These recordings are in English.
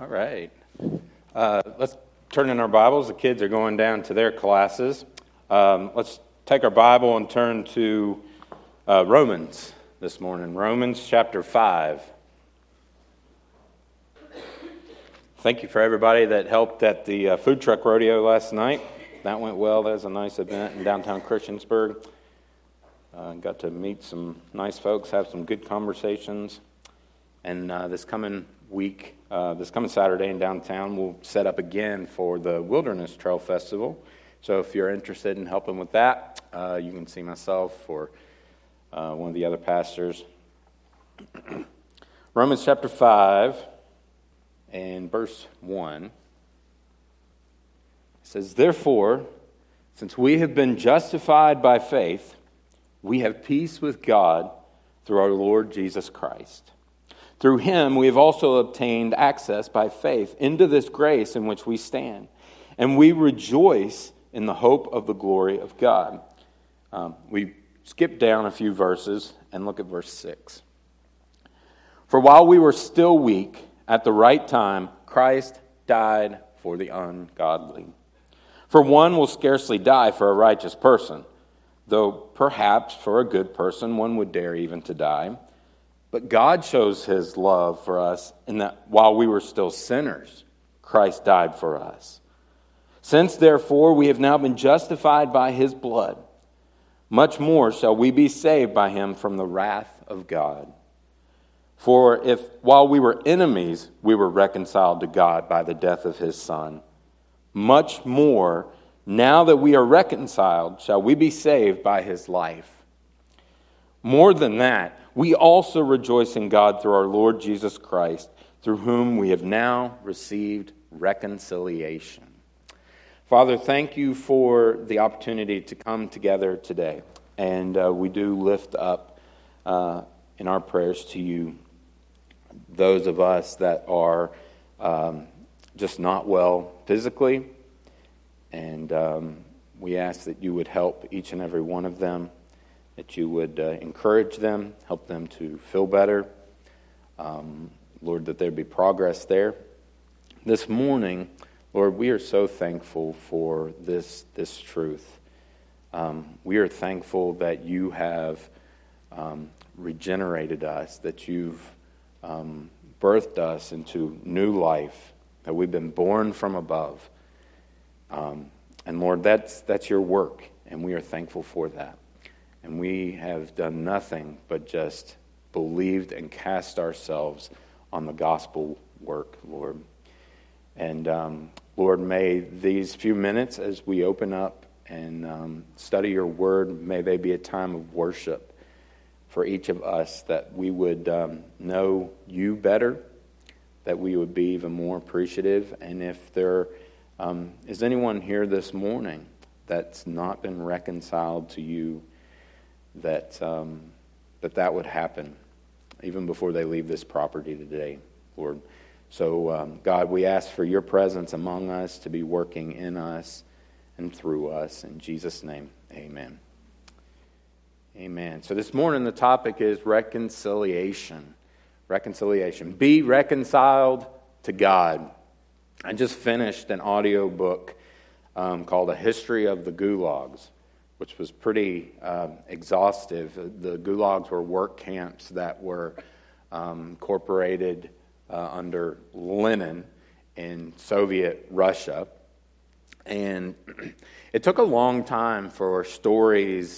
All right. Let's turn in our Bibles. The kids are going down to their classes. Let's take our Bible and turn to Romans this morning. Romans chapter 5. Thank you for everybody that helped at the food truck rodeo last night. That went well. That was a nice event in downtown Christiansburg. Got to meet some nice folks, have some good conversations. And this coming Saturday in downtown, we'll set up again for the Wilderness Trail Festival. So if you're interested in helping with that, you can see myself or one of the other pastors. Romans chapter 5 and verse 1 says, "Therefore, since we have been justified by faith, we have peace with God through our Lord Jesus Christ. Through him we have also obtained access by faith into this grace in which we stand, and we rejoice in the hope of the glory of God." We skip down a few verses and look at verse 6. "For while we were still weak, at the right time, Christ died for the ungodly. For one will scarcely die for a righteous person, though perhaps for a good person one would dare even to die. But God shows his love for us in that while we were still sinners, Christ died for us. Since therefore we have now been justified by his blood, much more shall we be saved by him from the wrath of God. For if while we were enemies we were reconciled to God by the death of his Son, much more now that we are reconciled shall we be saved by his life. More than that, we also rejoice in God through our Lord Jesus Christ, through whom we have now received reconciliation." Father, thank you for the opportunity to come together today. And we do lift up in our prayers to you those of us that are just not well physically. And we ask that you would help each and every one of them, that you would encourage them, help them to feel better. Lord, that there be progress there. This morning, Lord, we are so thankful for this truth. We are thankful that you have regenerated us, that you've birthed us into new life, that we've been born from above. And Lord, that's your work, and we are thankful for that. And we have done nothing but just believed and cast ourselves on the gospel work, Lord. And Lord, may these few minutes as we open up and study your word, may they be a time of worship for each of us, that we would know you better, that we would be even more appreciative. And if there is anyone here this morning that's not been reconciled to you, that would happen even before they leave this property today, Lord. So, God, we ask for your presence among us to be working in us and through us. In Jesus' name, amen. Amen. So this morning the topic is reconciliation. Reconciliation. Be reconciled to God. I just finished an audio book called A History of the Gulags, which was pretty exhaustive. The gulags were work camps that were incorporated under Lenin in Soviet Russia. And it took a long time for stories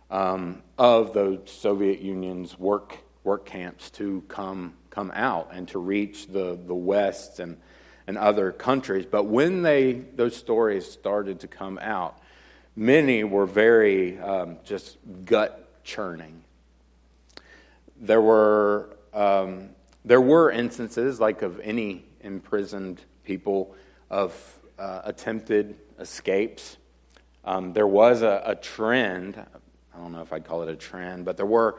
of those Soviet Union's work camps to come out and to reach the West and other countries. But when those stories started to come out, many were very just gut-churning. There were instances, like of any imprisoned people, of attempted escapes. There was a trend. I don't know if I'd call it a trend, but there were,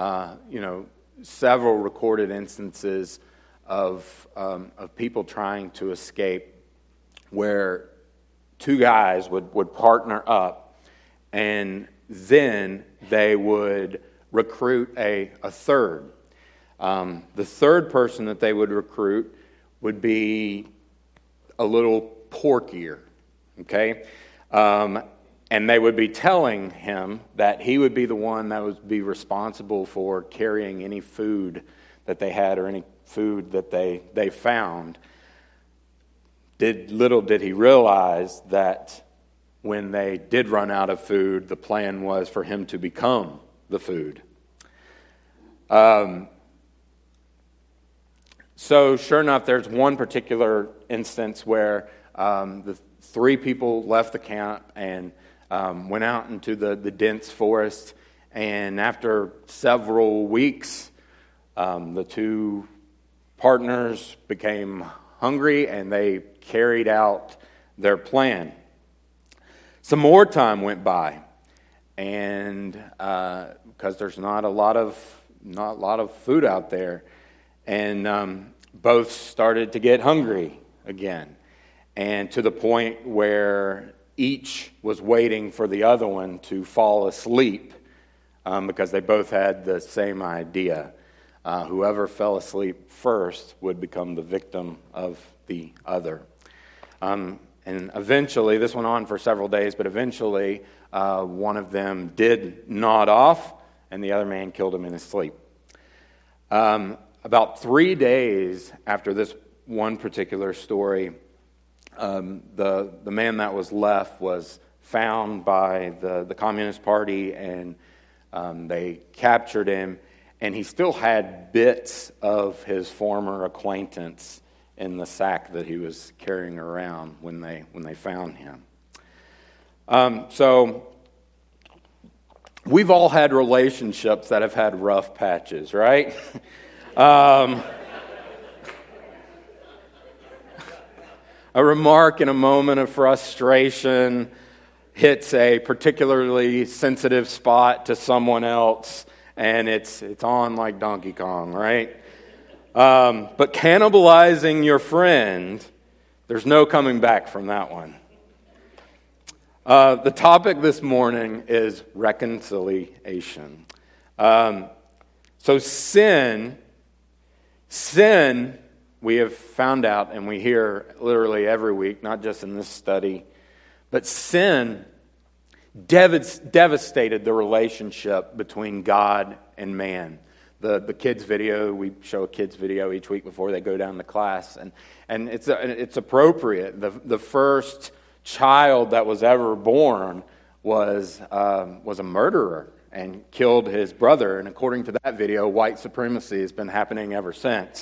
several recorded instances of people trying to escape, where two guys would partner up, and then they would recruit a third. The third person that they would recruit would be a little porkier, okay? And they would be telling him that he would be the one that would be responsible for carrying any food that they had or any food that they found. Little did he realize that when they did run out of food, the plan was for him to become the food. So sure enough, there's one particular instance where the three people left the camp and went out into the dense forest, and after several weeks, the two partners became hungry and they carried out their plan. Some more time went by, and because there's not a lot of food out there, and both started to get hungry again, and to the point where each was waiting for the other one to fall asleep, because they both had the same idea. Whoever fell asleep first would become the victim of the other. And eventually, this went on for several days, but eventually one of them did nod off, and the other man killed him in his sleep. About 3 days after this one particular story, the man that was left was found by the Communist Party, and they captured him, and he still had bits of his former acquaintance in the sack that he was carrying around when they found him. So we've all had relationships that have had rough patches, right? A remark in a moment of frustration hits a particularly sensitive spot to someone else, and it's on like Donkey Kong, right? But cannibalizing your friend, there's no coming back from that one. The topic this morning is reconciliation. So sin, we have found out, and we hear literally every week, not just in this study, but sin devastated the relationship between God and man. The kids' video, we show a kids' video each week before they go down to class, and it's appropriate. The first child that was ever born was a murderer and killed his brother, and according to that video, white supremacy has been happening ever since.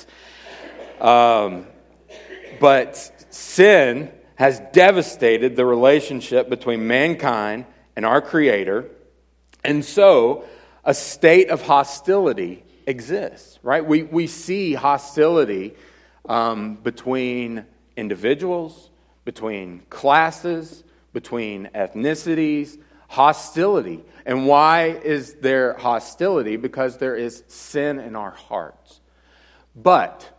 But sin has devastated the relationship between mankind and our Creator, and so a state of hostility exists, right? We see hostility between individuals, between classes, between ethnicities, hostility. And why is there hostility? Because there is sin in our hearts. But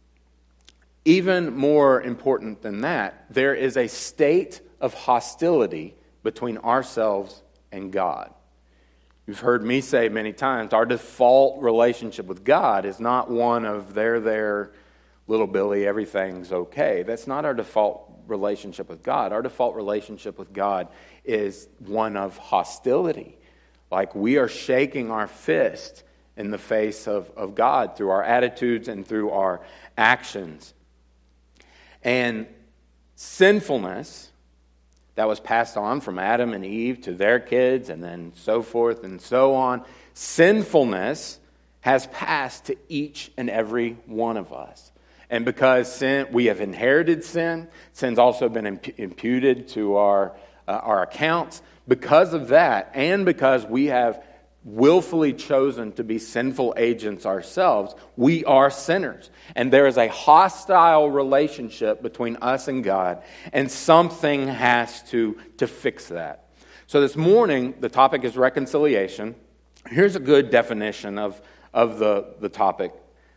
even more important than that, there is a state of hostility between ourselves and God. You've heard me say many times, our default relationship with God is not one of there, little Billy, everything's okay. That's not our default relationship with God. Our default relationship with God is one of hostility. Like we are shaking our fist in the face of God through our attitudes and through our actions. And sinfulness that was passed on from Adam and Eve to their kids and then so forth and so on, sinfulness has passed to each and every one of us. And because we have inherited sin, sin's also been imputed to our accounts. Because of that, and because we have willfully chosen to be sinful agents ourselves, we are sinners. And there is a hostile relationship between us and God, and something has to fix that. So this morning, the topic is reconciliation. Here's a good definition of the topic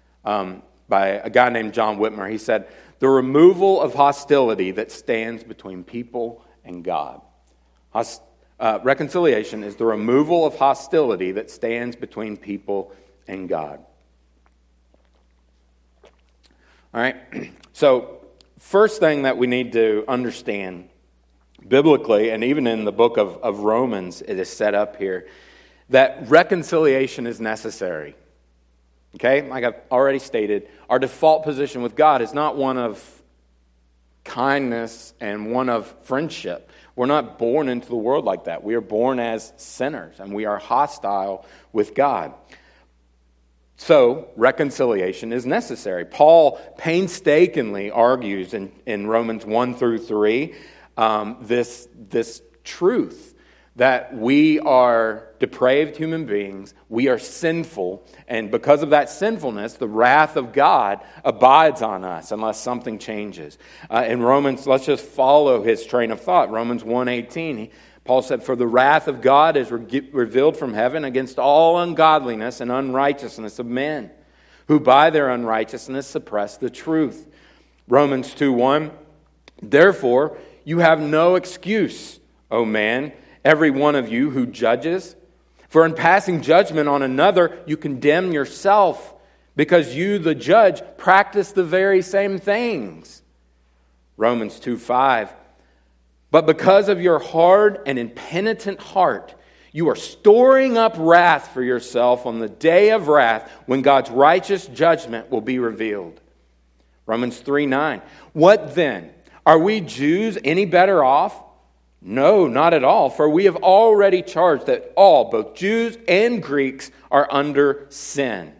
by a guy named John Whitmer. He said, the removal of hostility that stands between people and God. Reconciliation is the removal of hostility that stands between people and God. All right? So, first thing that we need to understand biblically, and even in the book of Romans, it is set up here, that reconciliation is necessary. Okay? Like I've already stated, our default position with God is not one of kindness and one of friendship. We're not born into the world like that. We are born as sinners, and we are hostile with God. So, reconciliation is necessary. Paul painstakingly argues in Romans 1 through 3 this truth that we are depraved human beings, we are sinful, and because of that sinfulness, the wrath of God abides on us unless something changes. In Romans, let's just follow his train of thought. Romans 1:18, Paul said, "For the wrath of God is revealed from heaven against all ungodliness and unrighteousness of men, who by their unrighteousness suppress the truth." Romans 2:1, "Therefore you have no excuse, O man, every one of you who judges. For in passing judgment on another, you condemn yourself, because you, the judge, practice the very same things." Romans 2:5, "But because of your hard and impenitent heart, you are storing up wrath for yourself on the day of wrath, when God's righteous judgment will be revealed." Romans 3:9, "What then? Are we Jews any better off? No, not at all, for we have already charged that all, both Jews and Greeks, are under sin."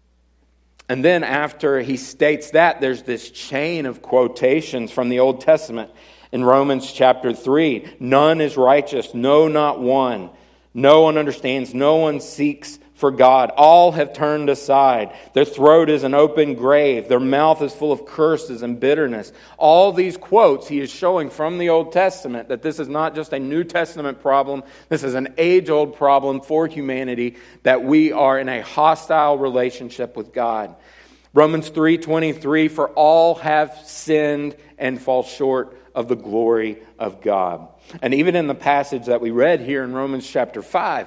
And then after he states that, there's this chain of quotations from the Old Testament in Romans chapter 3. "None is righteous, no, not one. No one understands, no one seeks for God. All have turned aside. Their throat is an open grave. Their mouth is full of curses and bitterness." All these quotes he is showing from the Old Testament that this is not just a New Testament problem. This is an age-old problem for humanity, that we are in a hostile relationship with God. Romans 3:23, "For all have sinned and fall short of the glory of God." And even in the passage that we read here in Romans chapter 5,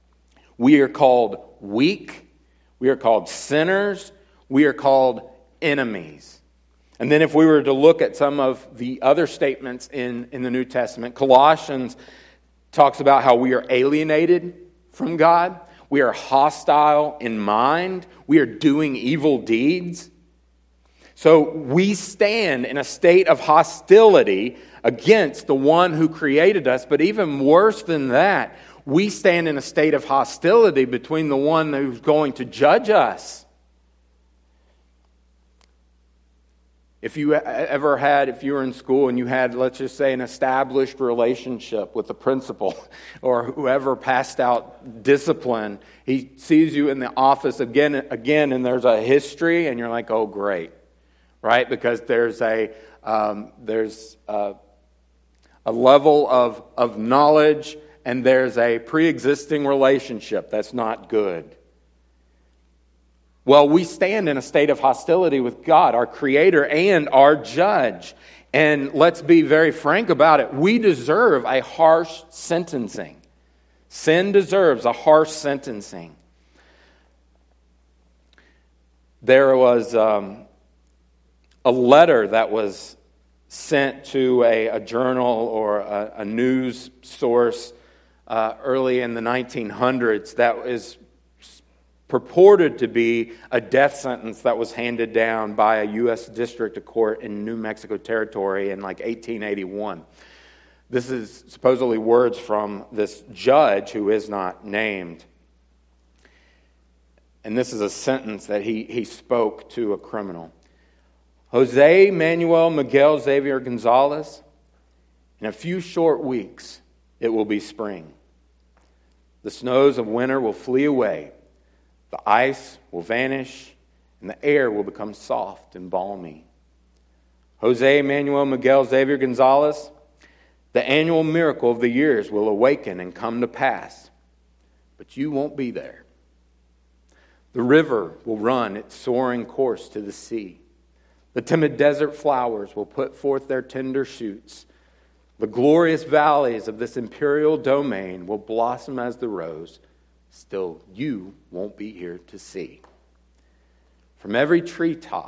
we are called weak, we are called sinners, we are called enemies. And then if we were to look at some of the other statements in the New Testament, Colossians talks about how we are alienated from God, we are hostile in mind, we are doing evil deeds. So we stand in a state of hostility against the one who created us, but even worse than that, we stand in a state of hostility between the one who's going to judge us. If you were in school and you had, let's just say, an established relationship with the principal or whoever passed out discipline, he sees you in the office again, and there's a history, and you're like, oh, great, right? Because there's a level of knowledge, and there's a pre-existing relationship that's not good. Well, we stand in a state of hostility with God, our Creator and our Judge. And let's be very frank about it. We deserve a harsh sentencing. Sin deserves a harsh sentencing. There was a letter that was sent to a journal or a news source early in the 1900s that is purported to be a death sentence that was handed down by a U.S. District Court in New Mexico Territory in like 1881. This is supposedly words from this judge who is not named. And this is a sentence that he spoke to a criminal. Jose Manuel Miguel Xavier Gonzalez, in a few short weeks, it will be spring. The snows of winter will flee away. The ice will vanish, and the air will become soft and balmy. Jose Manuel Miguel Xavier Gonzalez, the annual miracle of the years will awaken and come to pass, but you won't be there. The river will run its soaring course to the sea. The timid desert flowers will put forth their tender shoots. The glorious valleys of this imperial domain will blossom as the rose. Still, you won't be here to see. From every treetop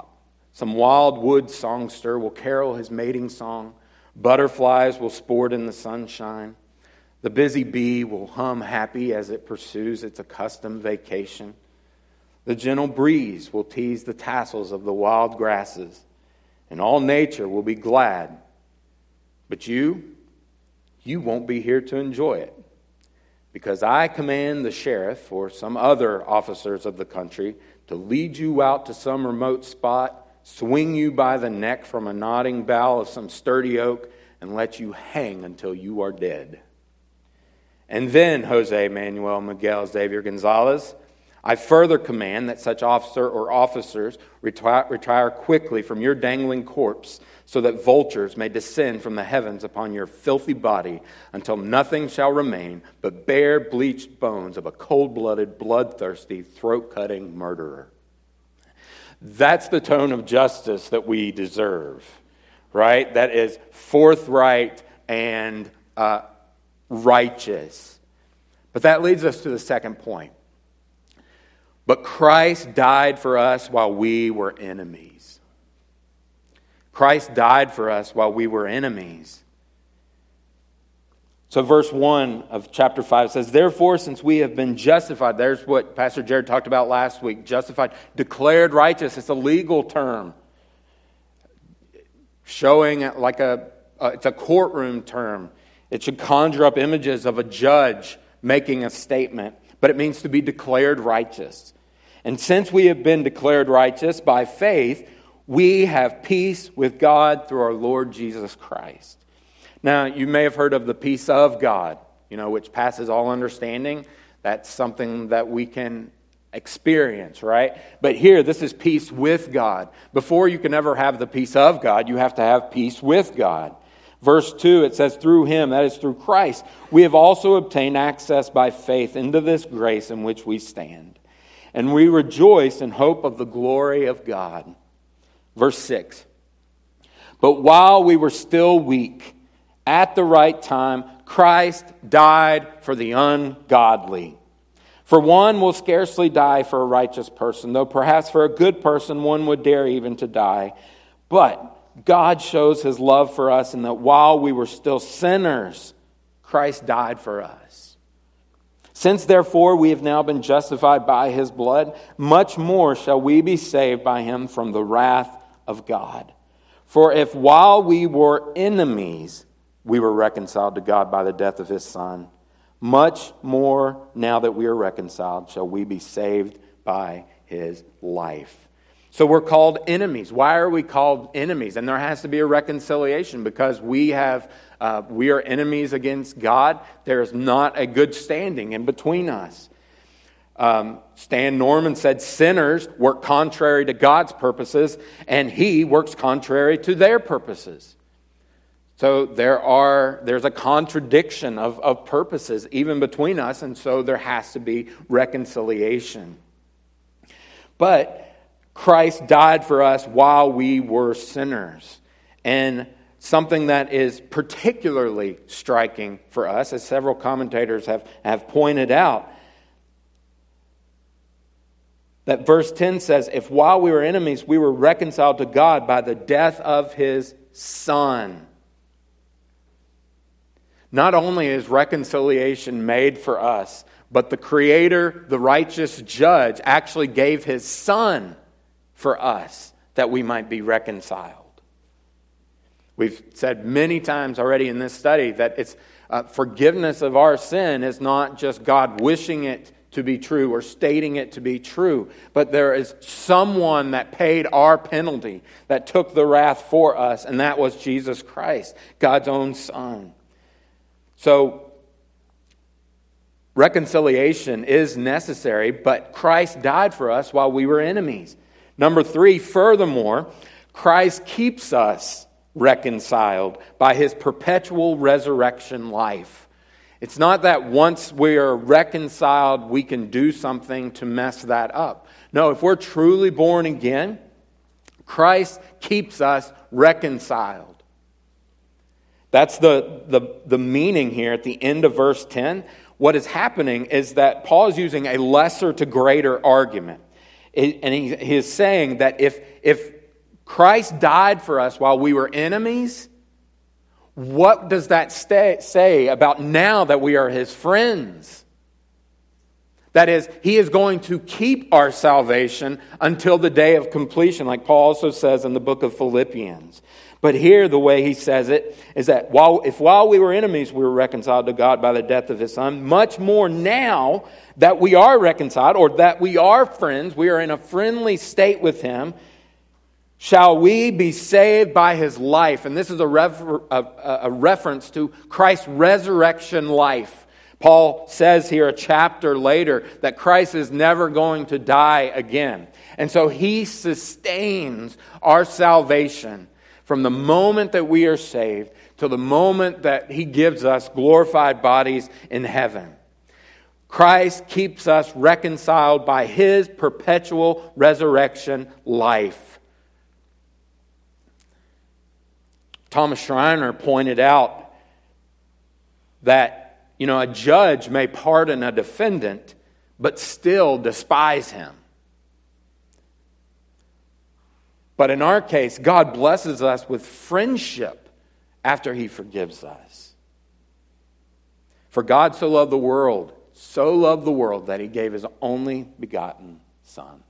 Some wild wood songster will carol his mating song. Butterflies will sport in the sunshine. The busy bee will hum happy as it pursues its accustomed vacation. The gentle breeze will tease the tassels of the wild grasses, and all nature will be glad. But you won't be here to enjoy it, because I command the sheriff or some other officers of the country to lead you out to some remote spot, swing you by the neck from a nodding bough of some sturdy oak, and let you hang until you are dead. And then, Jose Manuel Miguel Xavier Gonzalez, I further command that such officer or officers retire quickly from your dangling corpse, so that vultures may descend from the heavens upon your filthy body, until nothing shall remain but bare bleached bones of a cold-blooded, bloodthirsty, throat-cutting murderer. That's the tone of justice that we deserve, right? That is forthright and righteous. But that leads us to the second point. But Christ died for us while we were enemies. Christ died for us while we were enemies. So verse 1 of chapter 5 says, therefore, since we have been justified, there's what Pastor Jared talked about last week, justified, declared righteous. It's a legal term, showing like it's a courtroom term. It should conjure up images of a judge making a statement, but it means to be declared righteous. And since we have been declared righteous by faith, we have peace with God through our Lord Jesus Christ. Now, you may have heard of the peace of God, which passes all understanding. That's something that we can experience, right? But here, this is peace with God. Before you can ever have the peace of God, you have to have peace with God. Verse 2, it says, through him, that is through Christ, we have also obtained access by faith into this grace in which we stand. And we rejoice in hope of the glory of God. Verse 6, but while we were still weak, at the right time, Christ died for the ungodly. For one will scarcely die for a righteous person, though perhaps for a good person one would dare even to die. But God shows his love for us in that while we were still sinners, Christ died for us. Since therefore we have now been justified by his blood, much more shall we be saved by him from the wrath of God. For if while we were enemies, we were reconciled to God by the death of his Son, much more now that we are reconciled shall we be saved by his life. So we're called enemies. Why are we called enemies? And there has to be a reconciliation because we are enemies against God. There is not a good standing in between us. Stan Norman said sinners work contrary to God's purposes, and he works contrary to their purposes. So there's a contradiction of purposes even between us, and so there has to be reconciliation. But Christ died for us while we were sinners. And something that is particularly striking for us, as several commentators have pointed out, that verse 10 says, if while we were enemies, we were reconciled to God by the death of his Son. Not only is reconciliation made for us, but the Creator, the righteous judge, actually gave his Son for us that we might be reconciled. We've said many times already in this study that it's forgiveness of our sin is not just God wishing it to be true or stating it to be true, but there is someone that paid our penalty, that took the wrath for us, and that was Jesus Christ, God's own Son. So, reconciliation is necessary, but Christ died for us while we were enemies. Number 3, furthermore, Christ keeps us reconciled by his perpetual resurrection life. It's not that once we are reconciled, we can do something to mess that up. No, if we're truly born again, Christ keeps us reconciled. That's the meaning here at the end of verse 10. What is happening is that Paul is using a lesser to greater argument. And he is saying that if Christ died for us while we were enemies. What does that say about now that we are His friends? That is, He is going to keep our salvation until the day of completion, like Paul also says in the book of Philippians. But here, the way he says it is that while we were enemies, we were reconciled to God by the death of His Son, much more now that we are reconciled, or that we are friends, we are in a friendly state with Him, shall we be saved by His life. And this is a reference to Christ's resurrection life. Paul says here a chapter later that Christ is never going to die again. And so He sustains our salvation from the moment that we are saved to the moment that He gives us glorified bodies in heaven. Christ keeps us reconciled by His perpetual resurrection life. Thomas Schreiner pointed out that, a judge may pardon a defendant, but still despise him. But in our case, God blesses us with friendship after He forgives us. For God so loved the world that He gave His only begotten Son.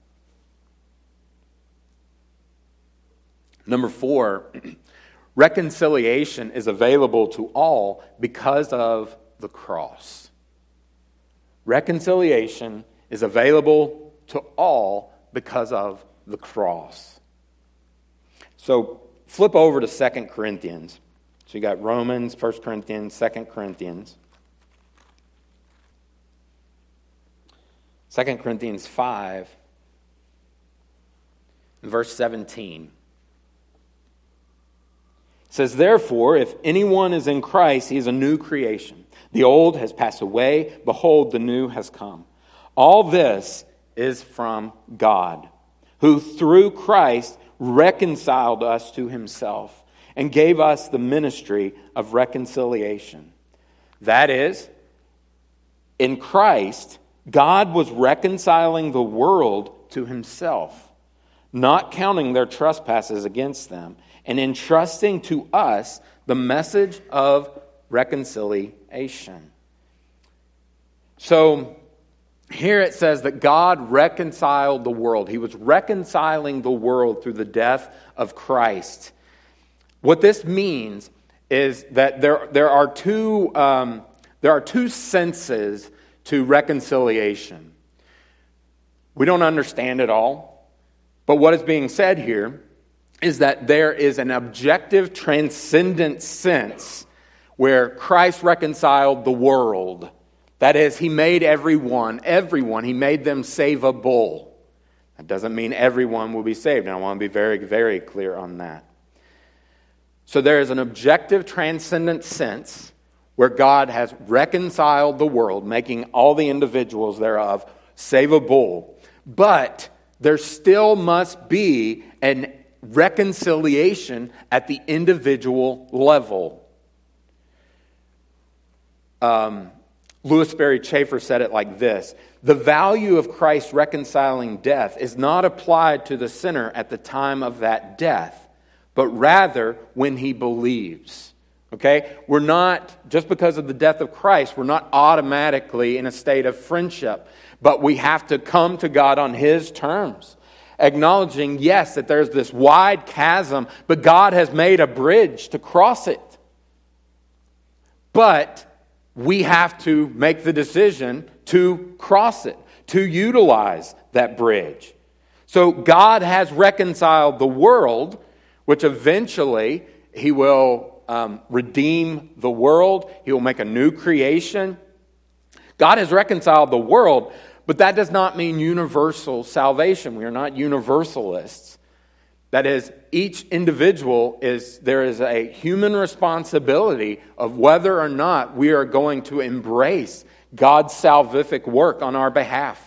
Number 4, reconciliation is available to all because of the cross. Reconciliation is available to all because of the cross. So flip over to 2 Corinthians. So you got Romans, 1 Corinthians, 2 Corinthians. 2 Corinthians 5, verse 17. It says, therefore, if anyone is in Christ, he is a new creation. The old has passed away. Behold, the new has come. All this is from God, who through Christ reconciled us to Himself and gave us the ministry of reconciliation. That is, in Christ, God was reconciling the world to Himself, not counting their trespasses against them, and entrusting to us the message of reconciliation. So, here it says that God reconciled the world. He was reconciling the world through the death of Christ. What this means is that there are two senses to reconciliation. We don't understand it all, but what is being said here is that there is an objective, transcendent sense where Christ reconciled the world. That is, He made everyone, He made them savable. That doesn't mean everyone will be saved, and I want to be very, very clear on that. So there is an objective, transcendent sense where God has reconciled the world, making all the individuals thereof savable. But there still must be an reconciliation at the individual level. Louis Berry Chafer said it like this: the value of Christ's reconciling death is not applied to the sinner at the time of that death, but rather when he believes. Okay? We're not, just because of the death of Christ, we're not automatically in a state of friendship, but we have to come to God on His terms, acknowledging, yes, that there's this wide chasm, but God has made a bridge to cross it. But we have to make the decision to cross it, to utilize that bridge. So God has reconciled the world, which eventually He will redeem the world. He will make a new creation. God has reconciled the world, but that does not mean universal salvation. We are not universalists. That is, each individual there is a human responsibility of whether or not we are going to embrace God's salvific work on our behalf.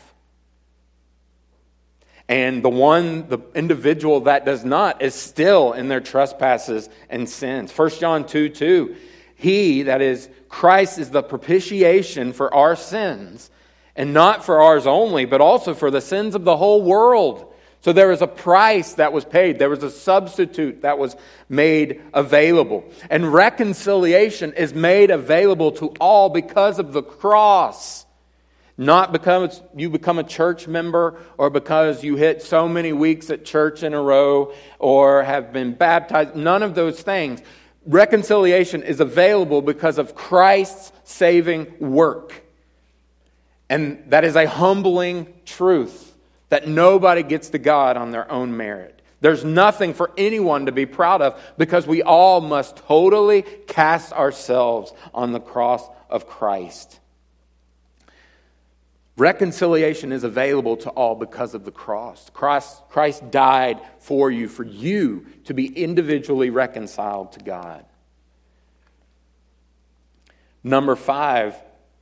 And the individual that does not is still in their trespasses and sins. 1 John 2:2, He, that is, Christ, is the propitiation for our sins, and not for ours only, but also for the sins of the whole world. So there was a price that was paid. There was a substitute that was made available. And reconciliation is made available to all because of the cross. Not because you become a church member or because you hit so many weeks at church in a row or have been baptized. None of those things. Reconciliation is available because of Christ's saving work. And that is a humbling truth. That nobody gets to God on their own merit. There's nothing for anyone to be proud of because we all must totally cast ourselves on the cross of Christ. Reconciliation is available to all because of the cross. Christ died for you to be individually reconciled to God. Number 5.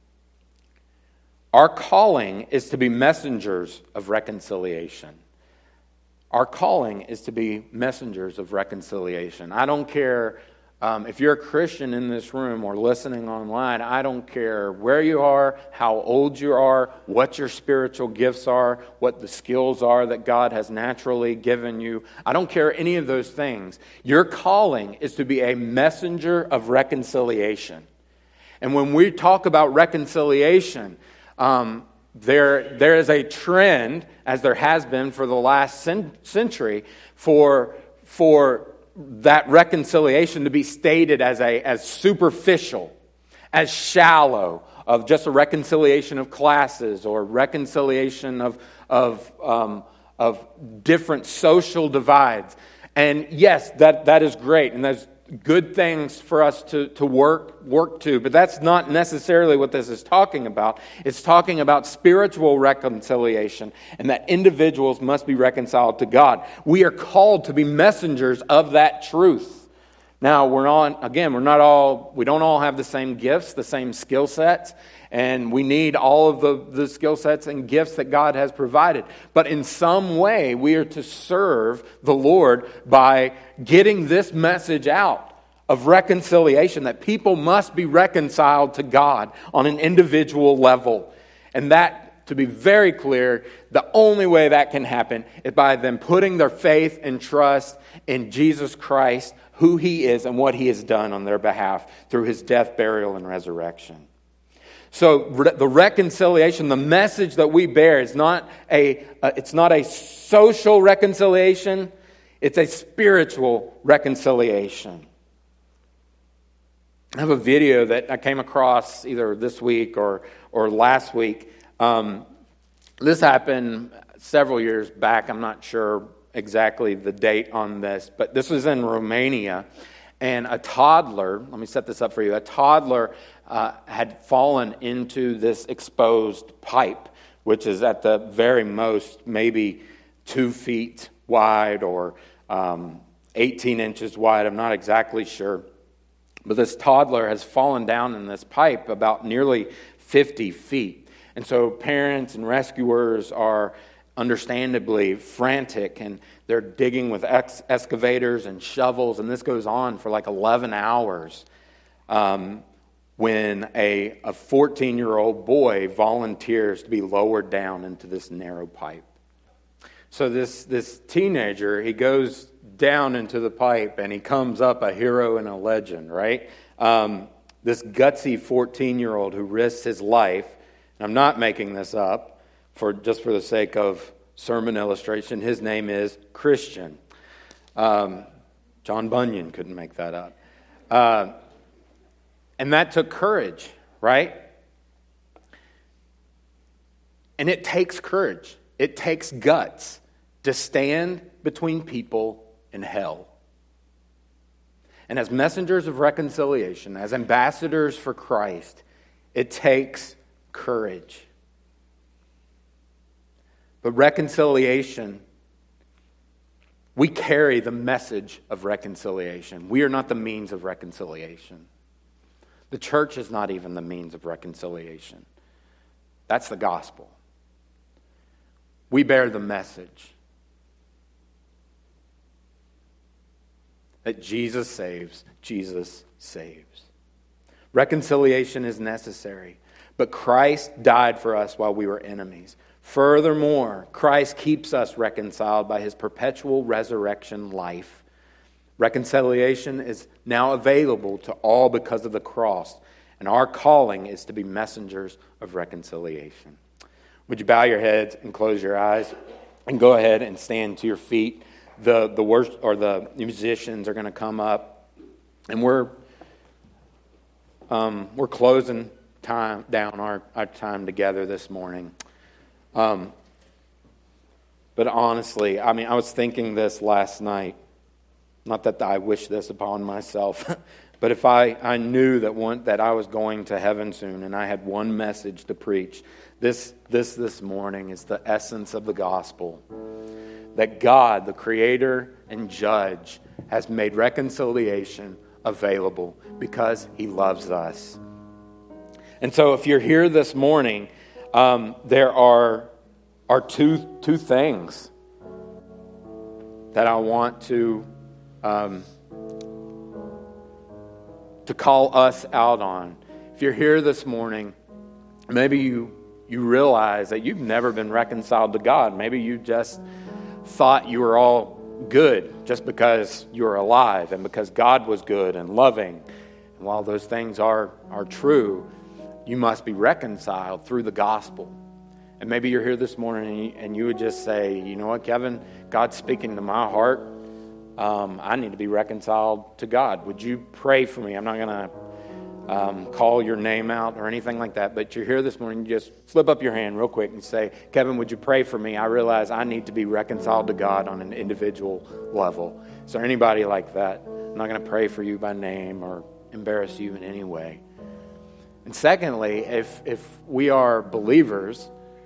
Our calling is to be messengers of reconciliation. Our calling is to be messengers of reconciliation. I don't care if you're a Christian in this room or listening online. I don't care where you are, how old you are, what your spiritual gifts are, what the skills are that God has naturally given you. I don't care any of those things. Your calling is to be a messenger of reconciliation. And when we talk about reconciliation, there is a trend, as there has been for the last century, for that reconciliation to be stated as superficial, as shallow, of just a reconciliation of classes or reconciliation of different social divides. And yes, that is great, and that's good things for us to work to, but that's not necessarily what this is talking about. It's talking about spiritual reconciliation and that individuals must be reconciled to God. We are called to be messengers of that truth. Now, we don't all have the same gifts, the same skill sets, and we need all of the skill sets and gifts that God has provided. But in some way, we are to serve the Lord by getting this message out of reconciliation, that people must be reconciled to God on an individual level. And that, to be very clear, the only way that can happen is by them putting their faith and trust in Jesus Christ, who He is and what He has done on their behalf through His death, burial, and resurrection. So the reconciliation, the message that we bear is it's not a social reconciliation, it's a spiritual reconciliation. I have a video that I came across either this week or last week. This happened several years back. I'm not sure exactly the date on this, but this was in Romania. And a toddler, let me set this up for you, a toddler had fallen into this exposed pipe, which is at the very most maybe 2 feet wide or 18 inches wide. I'm not exactly sure. But this toddler has fallen down in this pipe about nearly 50 feet. And so parents and rescuers are understandably frantic, and they're digging with excavators and shovels, and this goes on for like 11 hours when a 14-year-old boy volunteers to be lowered down into this narrow pipe. So this teenager, he goes down into the pipe, and he comes up a hero and a legend, right? This gutsy 14-year-old who risks his life, and I'm not making this up for the sake of sermon illustration. His name is Christian. John Bunyan couldn't make that up. And that took courage, right? And it takes courage. It takes guts to stand between people and hell. And as messengers of reconciliation, as ambassadors for Christ, it takes courage. But reconciliation, we carry the message of reconciliation. We are not the means of reconciliation. The church is not even the means of reconciliation. That's the gospel. We bear the message that Jesus saves, Jesus saves. Reconciliation is necessary, but Christ died for us while we were enemies. Furthermore, Christ keeps us reconciled by his perpetual resurrection life. Reconciliation is now available to all because of the cross, and our calling is to be messengers of reconciliation. Would you bow your heads and close your eyes and go ahead and stand to your feet? The musicians are going to come up, and we're closing down our time together this morning. But honestly, I was thinking this last night. Not that I wish this upon myself, but if I knew that I was going to heaven soon and I had one message to preach, this morning is the essence of the gospel. That God, the creator and judge, has made reconciliation available because he loves us. And so if you're here this morning, there are two things that I want to call us out on. If you're here this morning, maybe you realize that you've never been reconciled to God. Maybe you just thought you were all good just because you were alive and because God was good and loving. And while those things are true, you must be reconciled through the gospel. And maybe you're here this morning and you would just say, you know what, Kevin, God's speaking to my heart. I need to be reconciled to God. Would you pray for me? I'm not going to call your name out or anything like that, but you're here this morning, you just slip up your hand real quick and say, Kevin, would you pray for me? I realize I need to be reconciled to God on an individual level. Is there anybody like that? I'm not going to pray for you by name or embarrass you in any way. And secondly, if we are believers,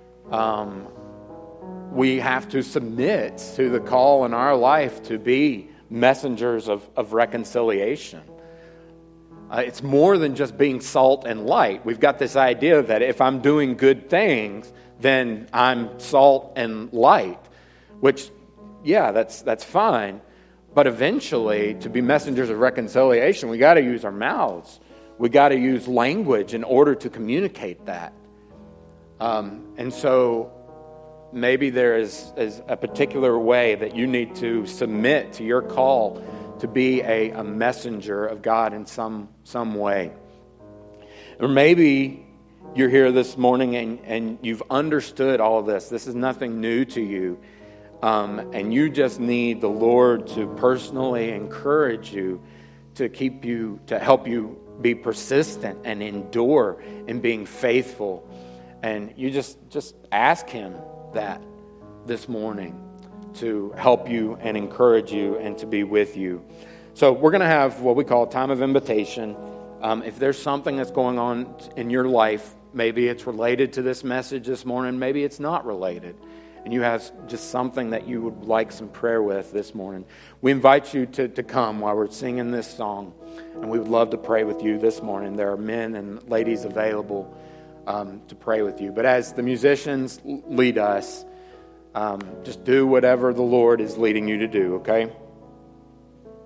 we have to submit to the call in our life to be messengers of reconciliation. It's more than just being salt and light. We've got this idea that if I'm doing good things, then I'm salt and light, which, yeah, that's fine. But eventually, to be messengers of reconciliation, we got to use our mouths. We got to use language in order to communicate that. And so maybe there is a particular way that you need to submit to your call to be a messenger of God in some way. Or maybe you're here this morning and you've understood all of this. This is nothing new to you. And you just need the Lord to personally encourage you, to help you be persistent and endure in being faithful. And you just ask Him that this morning to help you and encourage you and to be with you. So we're going to have what we call a time of invitation. If there's something that's going on in your life, maybe it's related to this message this morning, maybe it's not related, and you have just something that you would like some prayer with this morning, we invite you to come while we're singing this song, and we would love to pray with you this morning. There are men and ladies available to pray with you. But as the musicians lead us, just do whatever the Lord is leading you to do, okay?